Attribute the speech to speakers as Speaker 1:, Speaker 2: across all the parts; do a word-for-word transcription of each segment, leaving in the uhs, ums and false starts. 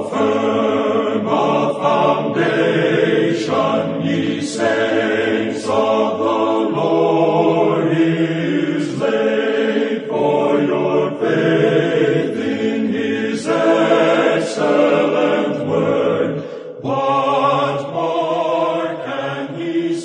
Speaker 1: firm a foundation, ye saints of the Lord, is laid, for your faith in his excellent word. What more can he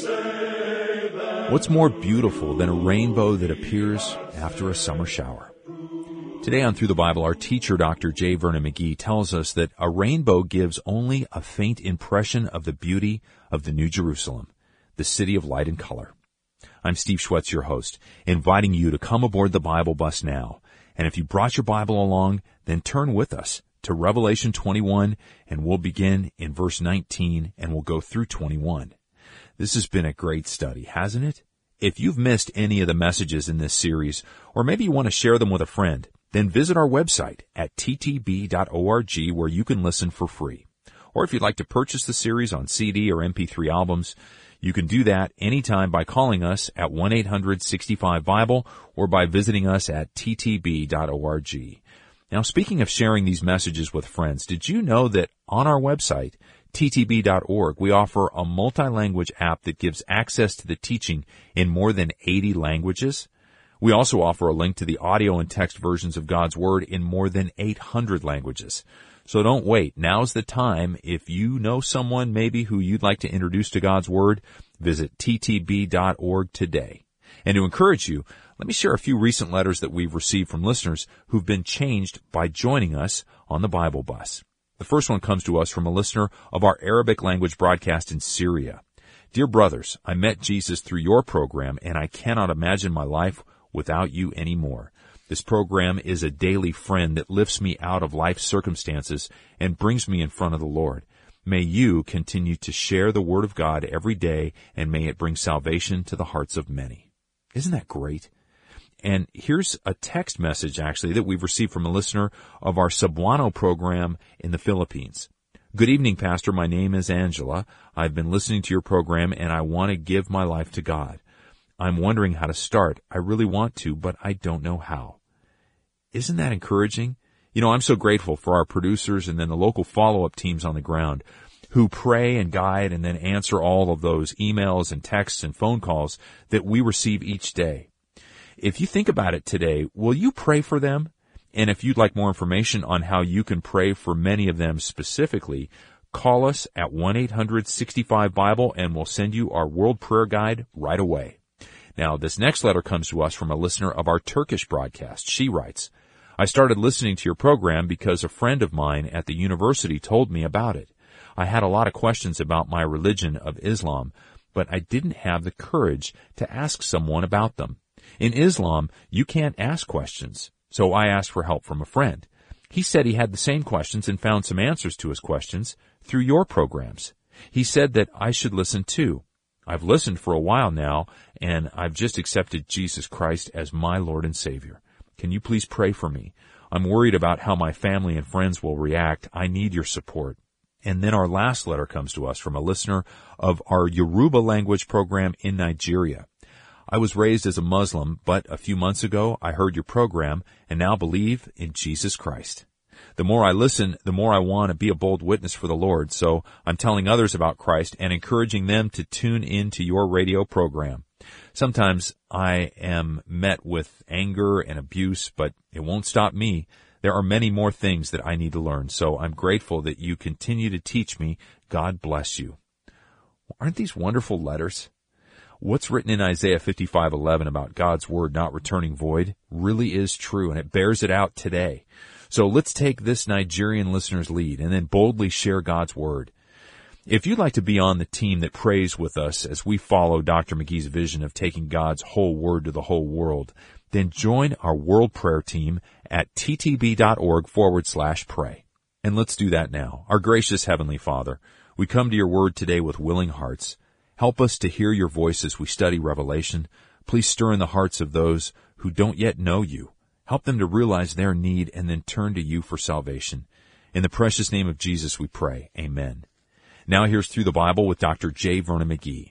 Speaker 1: say than...
Speaker 2: What's more beautiful than a rainbow that appears after a summer shower? Today on Through the Bible, our teacher, Doctor J. Vernon McGee, tells us that a rainbow gives only a faint impression of the beauty of the New Jerusalem, the city of light and color. I'm Steve Schwetz, your host, inviting you to come aboard the Bible bus now. And if you brought your Bible along, then turn with us to Revelation twenty-one, and we'll begin in verse nineteen, and we'll go through twenty-one. This has been a great study, hasn't it? If you've missed any of the messages in this series, or maybe you want to share them with a friend, then visit our website at t t b dot org, where you can listen for free. Or if you'd like to purchase the series on C D or M P three albums, you can do that anytime by calling us at one eight hundred sixty-five Bible or by visiting us at t t b dot org. Now, speaking of sharing these messages with friends, did you know that on our website, t t b dot org, we offer a multi-language app that gives access to the teaching in more than eighty languages? We also offer a link to the audio and text versions of God's Word in more than eight hundred languages. So don't wait. Now's the time. If you know someone maybe who you'd like to introduce to God's Word, visit t t b dot org today. And to encourage you, let me share a few recent letters that we've received from listeners who've been changed by joining us on the Bible bus. The first one comes to us from a listener of our Arabic language broadcast in Syria. Dear brothers, I met Jesus through your program, and I cannot imagine my life without you anymore. This program is a daily friend that lifts me out of life's circumstances and brings me in front of the Lord. May you continue to share the Word of God every day, and may it bring salvation to the hearts of many. Isn't that great? And here's a text message, actually, that we've received from a listener of our Cebuano program in the Philippines. Good evening, Pastor. My name is Angela. I've been listening to your program, and I want to give my life to God. I'm wondering how to start. I really want to, but I don't know how. Isn't that encouraging? You know, I'm so grateful for our producers and then the local follow-up teams on the ground who pray and guide and then answer all of those emails and texts and phone calls that we receive each day. If you think about it today, will you pray for them? And if you'd like more information on how you can pray for many of them specifically, call us at one eight hundred sixty-five Bible and we'll send you our World Prayer Guide right away. Now, this next letter comes to us from a listener of our Turkish broadcast. She writes, I started listening to your program because a friend of mine at the university told me about it. I had a lot of questions about my religion of Islam, but I didn't have the courage to ask someone about them. In Islam, you can't ask questions, so I asked for help from a friend. He said he had the same questions and found some answers to his questions through your programs. He said that I should listen too. I've listened for a while now, and I've just accepted Jesus Christ as my Lord and Savior. Can you please pray for me? I'm worried about how my family and friends will react. I need your support. And then our last letter comes to us from a listener of our Yoruba language program in Nigeria. I was raised as a Muslim, but a few months ago I heard your program and now believe in Jesus Christ. The more I listen, the more I want to be a bold witness for the Lord, so I'm telling others about Christ and encouraging them to tune in to your radio program. Sometimes I am met with anger and abuse, but it won't stop me. There are many more things that I need to learn, so I'm grateful that you continue to teach me. God bless you. Aren't these wonderful letters? What's written in Isaiah fifty-five eleven about God's word not returning void really is true, and it bears it out today. So let's take this Nigerian listener's lead and then boldly share God's word. If you'd like to be on the team that prays with us as we follow Doctor McGee's vision of taking God's whole word to the whole world, then join our world prayer team at ttb.org forward slash pray. And let's do that now. Our gracious Heavenly Father, we come to your word today with willing hearts. Help us to hear your voice as we study Revelation. Please stir in the hearts of those who don't yet know you. Help them to realize their need and then turn to you for salvation. In the precious name of Jesus we pray. Amen. Now here's Through the Bible with Doctor J. Vernon McGee.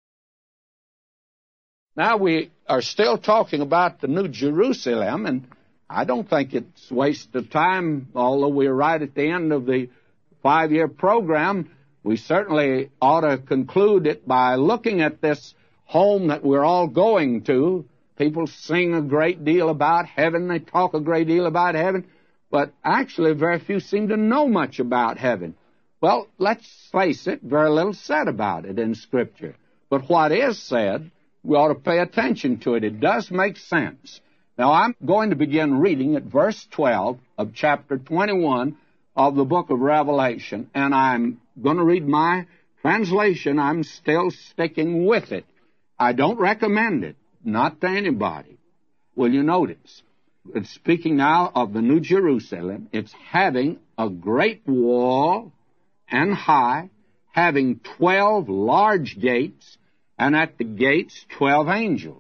Speaker 3: Now we are still talking about the New Jerusalem, and I don't think it's a waste of time, although we're right at the end of the five-year program, we certainly ought to conclude it by looking at this home that we're all going to. People sing a great deal about heaven. They talk a great deal about heaven. But actually, very few seem to know much about heaven. Well, let's face it, very little said about it in Scripture. But what is said, we ought to pay attention to it. It does make sense. Now, I'm going to begin reading at verse twelve of chapter twenty-one of the book of Revelation, and I'm going to read my translation. I'm still sticking with it. I don't recommend it, not to anybody. Will you notice? It's speaking now of the New Jerusalem. It's having a great wall and high, having twelve large gates, and at the gates twelve angels.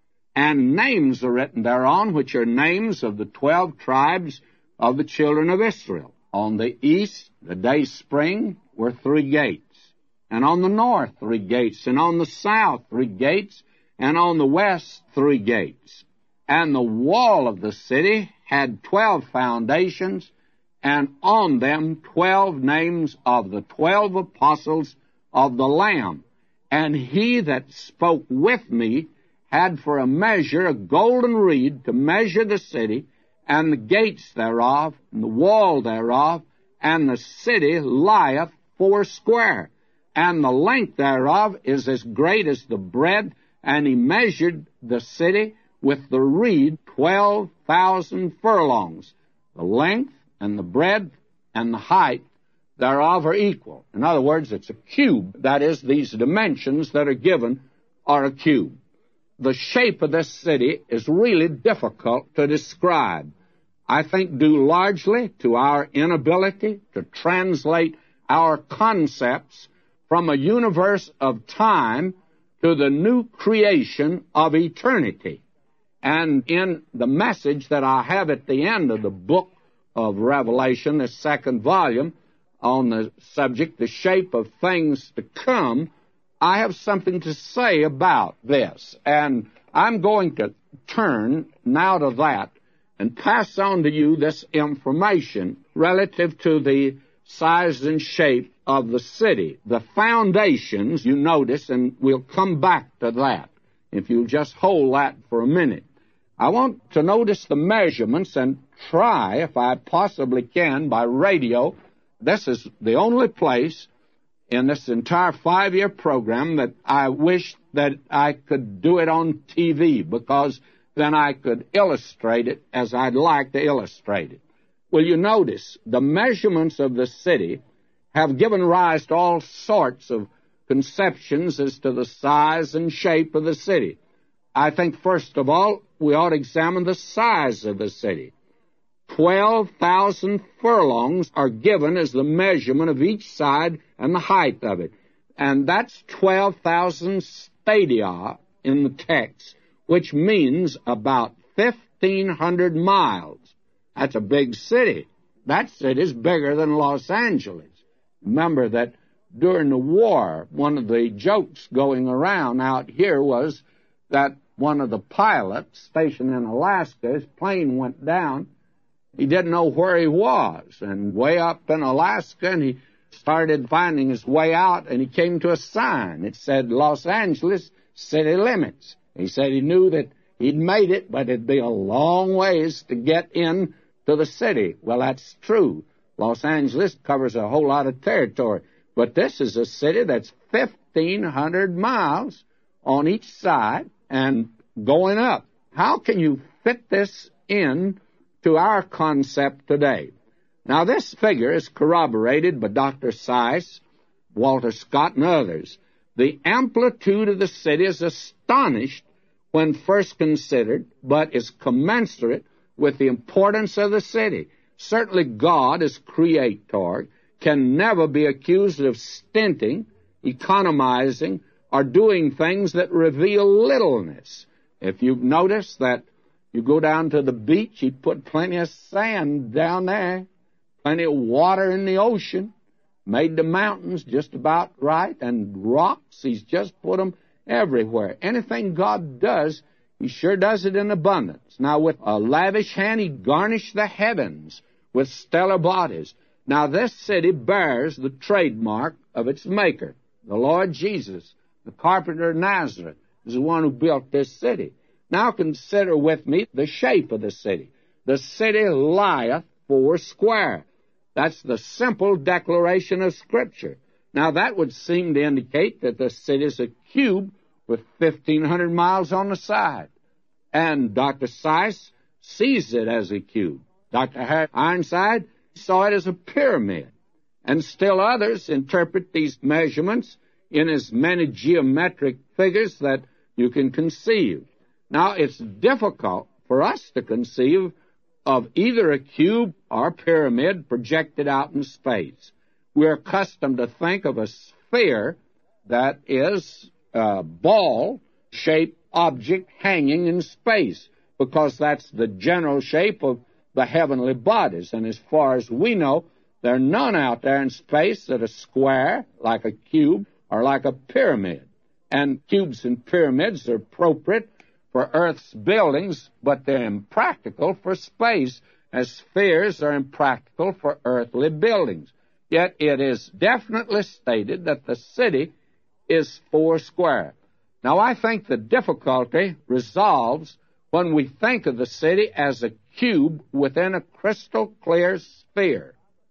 Speaker 3: And names are written thereon, which are names of the twelve tribes of the children of Israel. On the east, the day spring, were three gates. And on the north, three gates. And on the south, three gates. And on the west, three gates. And the wall of the city had twelve foundations, and on them twelve names of the twelve apostles of the Lamb. And he that spoke with me had for a measure a golden reed to measure the city, and the gates thereof, and the wall thereof, and the city lieth foursquare, and the length thereof is as great as the breadth, and he measured the city with the reed twelve thousand furlongs. The length and the breadth and the height thereof are equal. In other words, it's a cube. That is, these dimensions that are given are a cube. The shape of this city is really difficult to describe. I think due largely to our inability to translate our concepts from a universe of time to the new creation of eternity. And in the message that I have at the end of the book of Revelation, the second volume, on the subject, the shape of things to come, I have something to say about this. And I'm going to turn now to that and pass on to you this information relative to the size and shape of the city. The foundations, you notice, and we'll come back to that, if you'll just hold that for a minute. I want to notice the measurements and try, if I possibly can, by radio. This is the only place in this entire five-year program that I wish that I could do it on T V, because then I could illustrate it as I'd like to illustrate it. Well, you notice the measurements of the city have given rise to all sorts of conceptions as to the size and shape of the city. I think, first of all, we ought to examine the size of the city. Twelve thousand furlongs are given as the measurement of each side and the height of it. And that's twelve thousand stadia in the text, which means about fifteen hundred miles. That's a big city. That city's bigger than Los Angeles. Remember that during the war, one of the jokes going around out here was that one of the pilots stationed in Alaska, his plane went down. He didn't know where he was, and way up in Alaska, and he started finding his way out, and he came to a sign. It said Los Angeles city limits. He said he knew that he'd made it, but it'd be a long ways to get in to the city. Well, that's true. Los Angeles covers a whole lot of territory, but this is a city that's fifteen hundred miles on each side and going up. How can you fit this in to our concept today? Now, this figure is corroborated by Doctor Seiss, Walter Scott, and others. The amplitude of the city is astonished when first considered, but is commensurate with the importance of the city. Certainly God, as creator, can never be accused of stinting, economizing, or doing things that reveal littleness. If you've noticed that you go down to the beach, he put plenty of sand down there, plenty of water in the ocean, made the mountains just about right, and rocks, he's just put them everywhere. Anything God does, he sure does it in abundance. Now, with a lavish hand, he garnished the heavens with stellar bodies. Now, this city bears the trademark of its maker. The Lord Jesus, the carpenter of Nazareth, is the one who built this city. Now consider with me the shape of the city. The city lieth four square. That's the simple declaration of Scripture. Now, that would seem to indicate that the city is a cube with fifteen hundred miles on the side. And Doctor Seiss sees it as a cube. Doctor Harry Ironside saw it as a pyramid. And still others interpret these measurements in as many geometric figures that you can conceive. Now, it's difficult for us to conceive of either a cube or a pyramid projected out in space. We're accustomed to think of a sphere that is a ball-shaped object hanging in space, because that's the general shape of the heavenly bodies. And as far as we know, there are none out there in space that are square, like a cube, or like a pyramid. And cubes and pyramids are appropriate for Earth's buildings, but they're impractical for space, as spheres are impractical for earthly buildings. Yet it is definitely stated that the city is four square. Now, I think the difficulty resolves when we think of the city as a cube within a crystal clear sphere.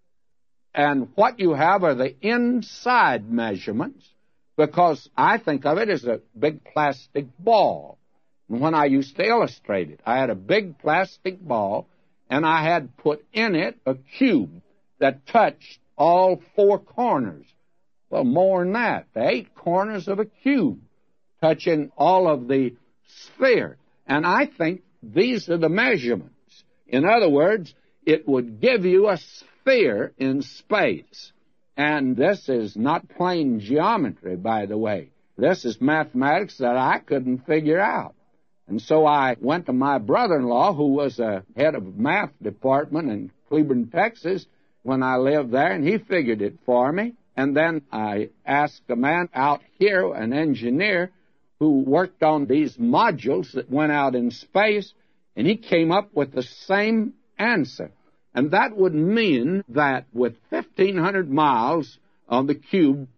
Speaker 3: And what you have are the inside measurements, because I think of it as a big plastic ball. And when I used to illustrate it, I had a big plastic ball, and I had put in it a cube that touched all four corners. Well, more than that, the eight corners of a cube, touching all of the sphere. And I think these are the measurements. In other words, it would give you a sphere in space. And this is not plain geometry, by the way. This is mathematics that I couldn't figure out. And so I went to my brother-in-law, who was a head of math department in Cleburne, Texas, when I lived there, and he figured it for me. And then I asked a man out here, an engineer, who worked on these modules that went out in space, and he came up with the same answer. And that would mean that with fifteen hundred miles of the cube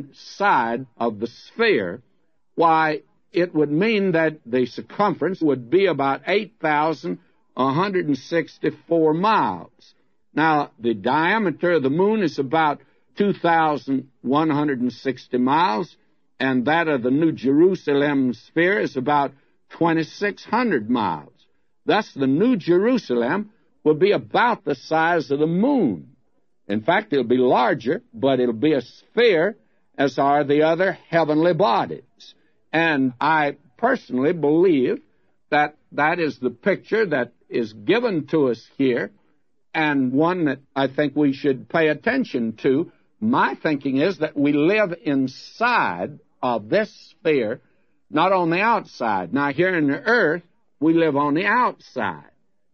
Speaker 3: inside of the sphere, why, it would mean that the circumference would be about eight thousand one hundred sixty-four miles. Now, the diameter of the moon is about two thousand one hundred sixty miles, and that of the New Jerusalem sphere is about twenty-six hundred miles. Thus, the New Jerusalem will be about the size of the moon. In fact, it'll be larger, but it'll be a sphere, as are the other heavenly bodies. And I personally believe that that is the picture that is given to us here, and one that I think we should pay attention to. My thinking is that we live inside of this sphere, not on the outside. Now, here in the earth, we live on the outside,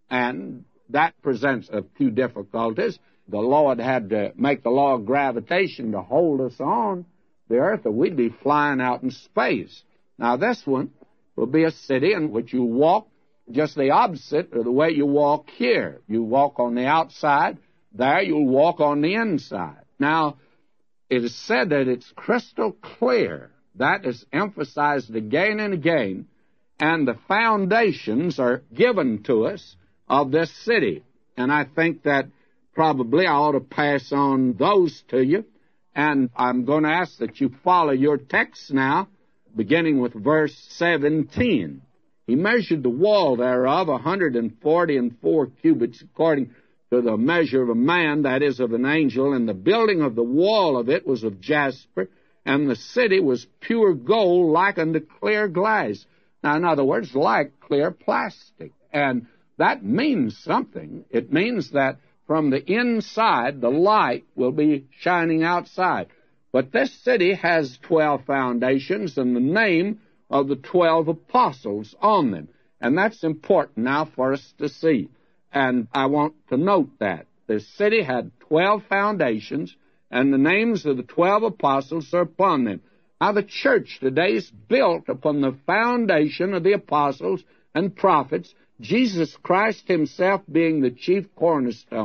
Speaker 3: and that presents a few difficulties. The Lord had to make the law of gravitation to hold us on the earth, or we'd be flying out in space. Now, this one will be a city in which you walk just the opposite of the way you walk here. You walk on the outside. There, you'll walk on the inside. Now, it is said that it's crystal clear. That is emphasized again and again. And the foundations are given to us of this city. And I think that probably I ought to pass on those to you. And I'm going to ask that you follow your text now, beginning with verse seventeen. He measured the wall thereof a hundred and forty and four cubits, according to the measure of a man, that is, of an angel. And the building of the wall of it was of jasper, and the city was pure gold, like unto clear glass. Now, in other words, like clear plastic. And that means something. It means that from the inside, the light will be shining outside. But this city has twelve foundations and the name of the twelve apostles on them. And that's important now for us to see. And I want to note that. The city had twelve foundations, and the names of the twelve apostles are upon them. Now, the church today is built upon the foundation of the apostles and prophets, Jesus Christ himself being the chief cornerstone.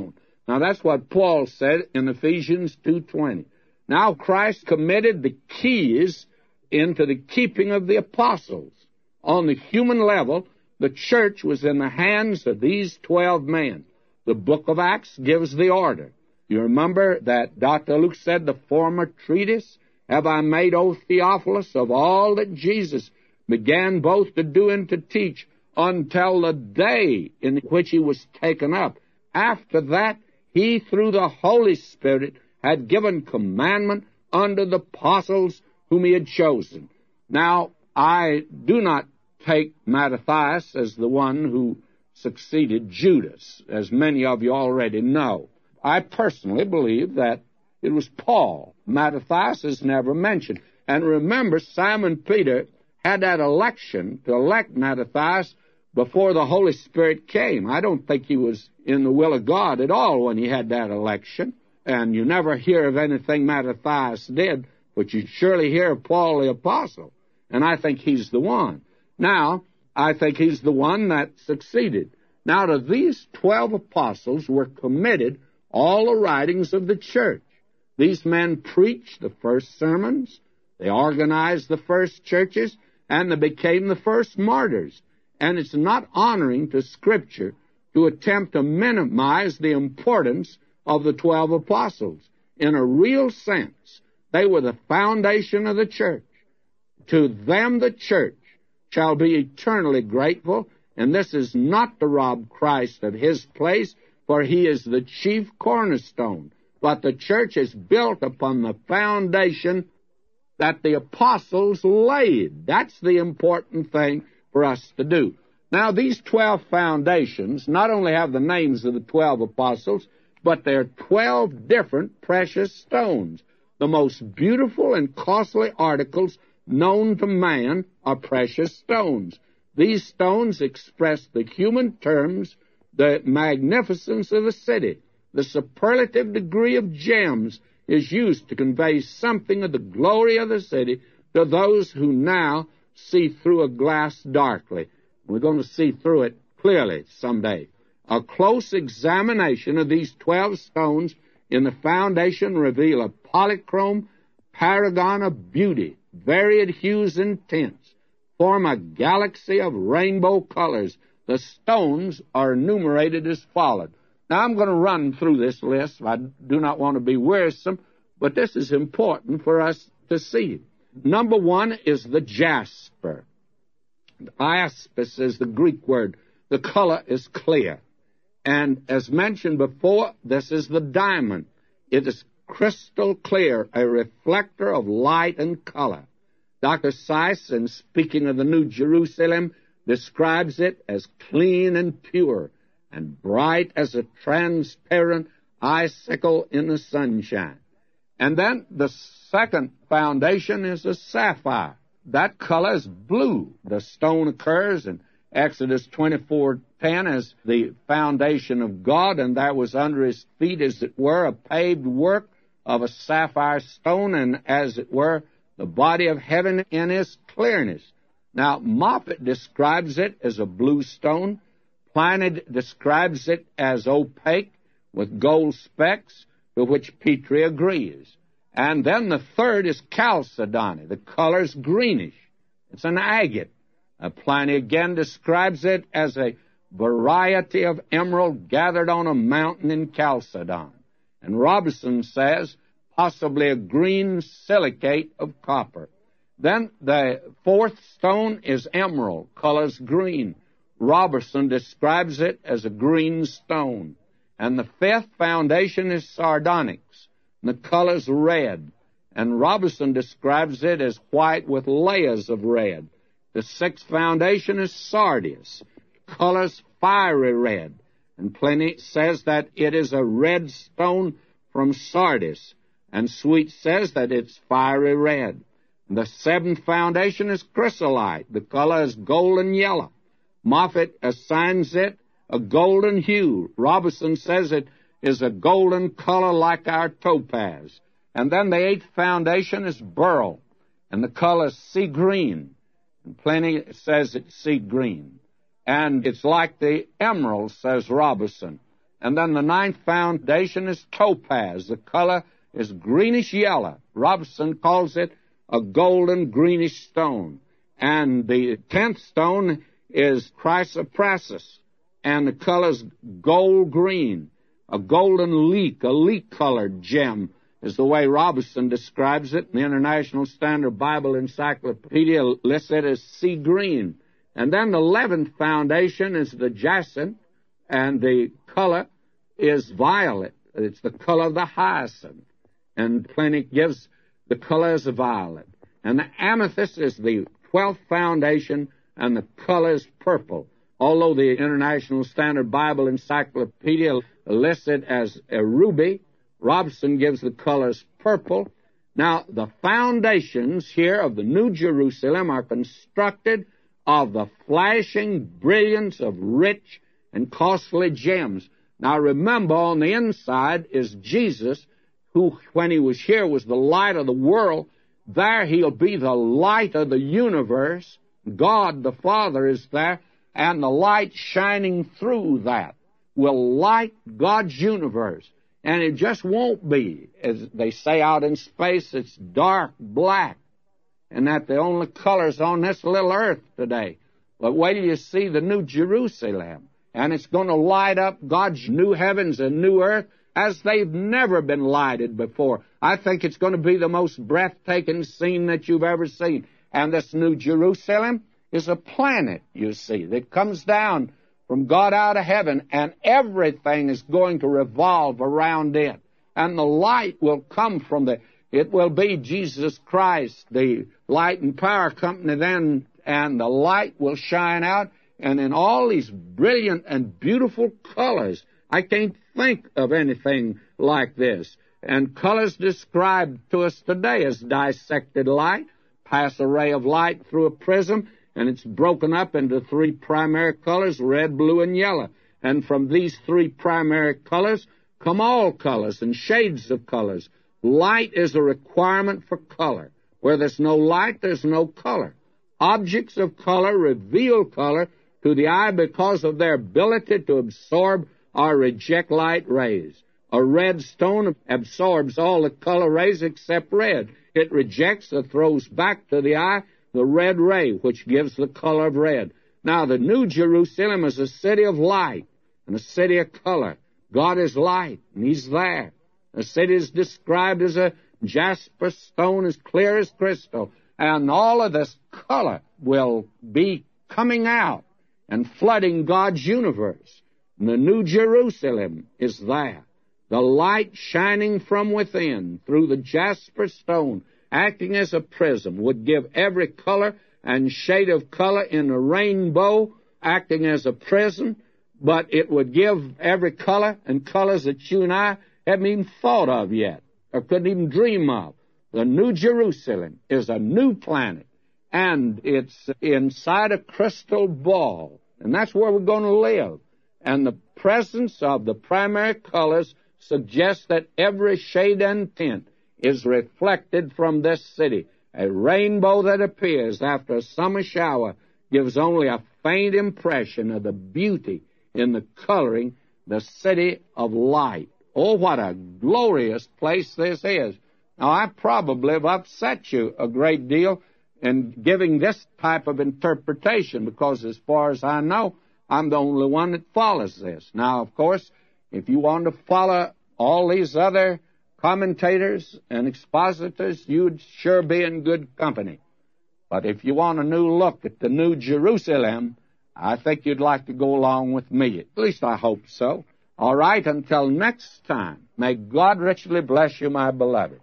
Speaker 3: Now, that's what Paul said in Ephesians two twenty. Now, Christ committed the keys into the keeping of the apostles. On the human level, the church was in the hands of these twelve men. The book of Acts gives the order. You remember that Doctor Luke said, the former treatise have I made, O Theophilus, of all that Jesus began both to do and to teach until the day in which he was taken up. After that, he, through the Holy Spirit, had given commandment unto the apostles whom he had chosen. Now, I do not take Mattathias as the one who succeeded Judas, as many of you already know. I personally believe that it was Paul. Mattathias is never mentioned. And remember, Simon Peter had that election to elect Mattathias before the Holy Spirit came. I don't think he was in the will of God at all when he had that election. And you never hear of anything Mattathias did, but you surely hear of Paul the Apostle. And I think he's the one. Now, I think he's the one that succeeded. Now, to these twelve apostles were committed all the writings of the church. These men preached the first sermons, they organized the first churches, and they became the first martyrs. And it's not honoring to Scripture to attempt to minimize the importance of the twelve apostles. In a real sense, they were the foundation of the church. To them the church shall be eternally grateful, and this is not to rob Christ of his place, for he is the chief cornerstone. But the church is built upon the foundation that the apostles laid. That's the important thing for us to do. Now, these twelve foundations not only have the names of the twelve apostles, but they're twelve different precious stones. The most beautiful and costly articles known to man are precious stones. These stones express the human terms, the magnificence of the city. The superlative degree of gems is used to convey something of the glory of the city to those who now see through a glass darkly. We're going to see through it clearly someday. A close examination of these twelve stones in the foundation reveal a polychrome paragon of beauty, varied hues and tints, form a galaxy of rainbow colors. The stones are enumerated as follows. Now, I'm going to run through this list. I do not want to be wearisome, but this is important for us to see. Number one is the jasper. Iaspis is the Greek word. The color is clear. And as mentioned before, this is the diamond. It is crystal clear, a reflector of light and color. Doctor Seiss, in speaking of the New Jerusalem, describes it as clean and pure and bright as a transparent icicle in the sunshine. And then the second foundation is a sapphire. That color is blue. The stone occurs in Exodus twenty-four ten as the foundation of God, and that was under his feet, as it were, a paved work of a sapphire stone, and as it were, the body of heaven in its clearness. Now, Moffat describes it as a blue stone. Pliny describes it as opaque with gold specks, to which Petrie agrees. And then the third is chalcedony. The color's greenish. It's an agate. Uh, Pliny again describes it as a variety of emerald gathered on a mountain in Chalcedon. And Robinson says possibly a green silicate of copper. Then the fourth stone is emerald, colors green. Robertson describes it as a green stone. And the fifth foundation is sardonyx, and the color's red. And Robertson describes it as white with layers of red. The sixth foundation is sardius, colors fiery red. And Pliny says that it is a red stone from Sardis. And Sweet says that it's fiery red. The seventh foundation is chrysolite. The color is golden yellow. Moffat assigns it a golden hue. Robertson says it is a golden color like our topaz. And then the eighth foundation is beryl, and the color is sea green. And Pliny says it's sea green. And it's like the emerald, says Robertson. And then the ninth foundation is topaz. The color is greenish yellow. Robson calls it a golden greenish stone. And the tenth stone is chrysoprasus, and the color's gold green. A golden leek, a leek-colored gem is the way Robson describes it. The International Standard Bible Encyclopedia lists it as sea green. And then the eleventh foundation is the jacinth, and the color is violet. It's the color of the hyacinth. And Pliny gives the color as violet. And the amethyst is the twelfth foundation, and the color is purple. Although the International Standard Bible Encyclopedia lists it as a ruby, Robson gives the colors purple. Now, the foundations here of the New Jerusalem are constructed of the flashing brilliance of rich and costly gems. Now, remember, on the inside is Jesus, who, when he was here, was the light of the world. There he'll be the light of the universe. God the Father is there, and the light shining through that will light God's universe. And it just won't be, as they say out in space, it's dark black, and that the only colors on this little earth today. But wait till you see the New Jerusalem, and it's going to light up God's new heavens and new earth as they've never been lighted before. I think it's going to be the most breathtaking scene that you've ever seen. And this New Jerusalem is a planet, you see, that comes down from God out of heaven, and everything is going to revolve around it. And the light will come from the, it will be Jesus Christ, the light and power company then, and the light will shine out, and in all these brilliant and beautiful colors. I can't think of anything like this. And colors described to us today as dissected light. Pass a ray of light through a prism, and it's broken up into three primary colors, red, blue, and yellow. And from these three primary colors come all colors and shades of colors. Light is a requirement for color. Where there's no light, there's no color. Objects of color reveal color to the eye because of their ability to absorb or reject light rays. A red stone absorbs all the color rays except red. It rejects or throws back to the eye the red ray, which gives the color of red. Now, the New Jerusalem is a city of light and a city of color. God is light, and He's there. The city is described as a jasper stone as clear as crystal, and all of this color will be coming out and flooding God's universe. And the New Jerusalem is there. The light shining from within through the jasper stone, acting as a prism, would give every color and shade of color in the rainbow, acting as a prism, but it would give every color and colors that you and I haven't even thought of yet, or couldn't even dream of. The New Jerusalem is a new planet, and it's inside a crystal ball, and that's where we're going to live. And the presence of the primary colors suggests that every shade and tint is reflected from this city. A rainbow that appears after a summer shower gives only a faint impression of the beauty in the coloring, the city of light. Oh, what a glorious place this is. Now, I probably have upset you a great deal in giving this type of interpretation, because as far as I know, I'm the only one that follows this. Now, of course, if you want to follow all these other commentators and expositors, you'd sure be in good company. But if you want a new look at the New Jerusalem, I think you'd like to go along with me. At least I hope so. All right, until next time, may God richly bless you, my beloved.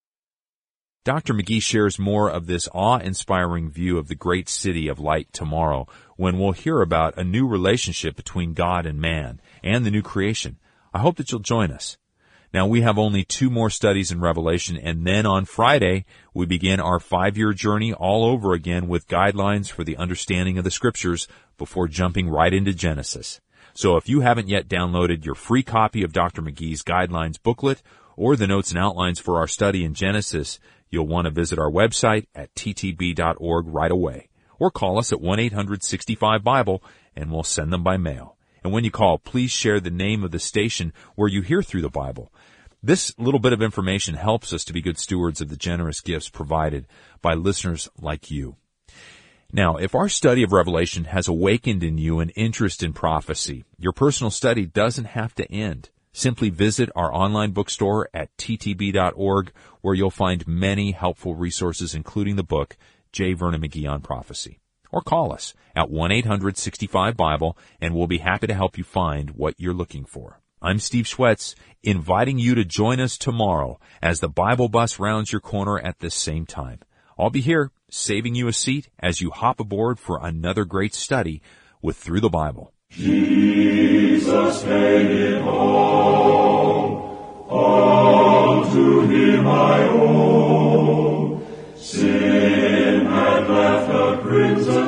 Speaker 2: Doctor McGee shares more of this awe-inspiring view of the great city of light tomorrow, when we'll hear about a new relationship between God and man and the new creation. I hope that you'll join us. Now, we have only two more studies in Revelation, and then on Friday, we begin our five-year journey all over again with guidelines for the understanding of the Scriptures before jumping right into Genesis. So if you haven't yet downloaded your free copy of Doctor McGee's Guidelines booklet or the notes and outlines for our study in Genesis, you'll want to visit our website at t t b dot org right away, or call us at one eight hundred sixty-five Bible, and we'll send them by mail. And when you call, please share the name of the station where you hear Through the Bible. This little bit of information helps us to be good stewards of the generous gifts provided by listeners like you. Now, if our study of Revelation has awakened in you an interest in prophecy, your personal study doesn't have to end. Simply visit our online bookstore at t t b dot org, where you'll find many helpful resources, including the book, J. Vernon McGee on Prophecy. Or call us at one eight hundred sixty-five Bible, and we'll be happy to help you find what you're looking for. I'm Steve Schwetz, inviting you to join us tomorrow as the Bible bus rounds your corner at this same time. I'll be here, saving you a seat as you hop aboard for another great study with Through the Bible.
Speaker 1: Jesus made it all, all to Him I owe. Sin had left a crimson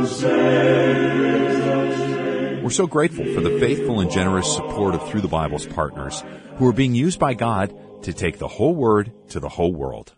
Speaker 1: stain.
Speaker 2: We're so grateful for the faithful and generous support of Through the Bible's partners, who are being used by God to take the whole Word to the whole world.